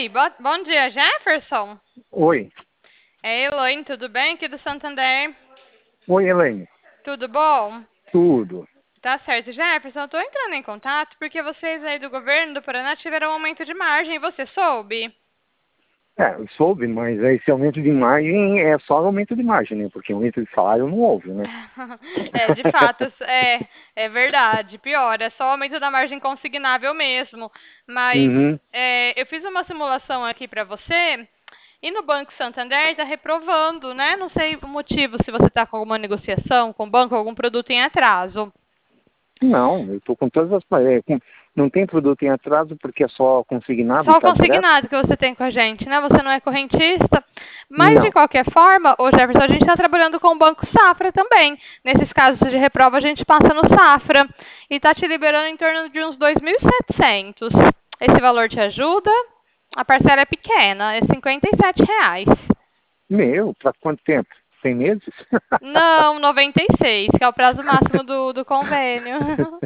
Oi, bom dia, Jefferson. Oi. É Elaine, tudo bem? Aqui do Santander. Oi, Elaine. Tudo bom? Tudo. Tá certo, Jefferson. Eu tô entrando em contato porque vocês aí do governo do Paraná tiveram um aumento de margem. Você soube? Eu soube, mas esse aumento de margem é só aumento de margem, né? Porque aumento de salário não houve, né? É, de fato, é verdade. Pior, é só o aumento da margem consignável mesmo. Mas Uhum. eu fiz uma simulação aqui para você e no Banco Santander está reprovando, né? Não sei o motivo, se você está com alguma negociação com o banco, algum produto em atraso. Não, eu estou com todas as... não tem produto em atraso porque é só consignado e Só o está direto? consignado que você tem com a gente, né? Você não é correntista. Mas, de Não. qualquer forma, ô Jefferson, a gente está trabalhando com o Banco Safra também. Nesses casos de reprova, a gente passa no Safra. E está te liberando em torno de uns 2.700. Esse valor te ajuda? A parcela é pequena, é R$ 57. Meu, para quanto tempo? 100 meses? Não, 96, que é o prazo máximo do convênio.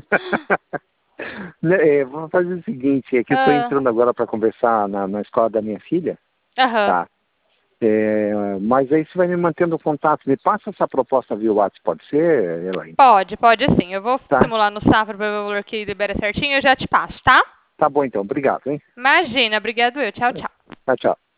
Vamos fazer o seguinte, é que eu estou Ah, entrando agora para conversar na escola da minha filha, aham. tá? Mas aí você vai me mantendo contato. Me passa essa proposta via WhatsApp, pode ser, Elaine? Pode sim. Eu vou Tá? simular no Safra para ver o valor que libera certinho e eu já te passo, tá? Tá bom então, obrigado, hein? Imagina, obrigado eu. Tchau, tchau. Tchau, tchau.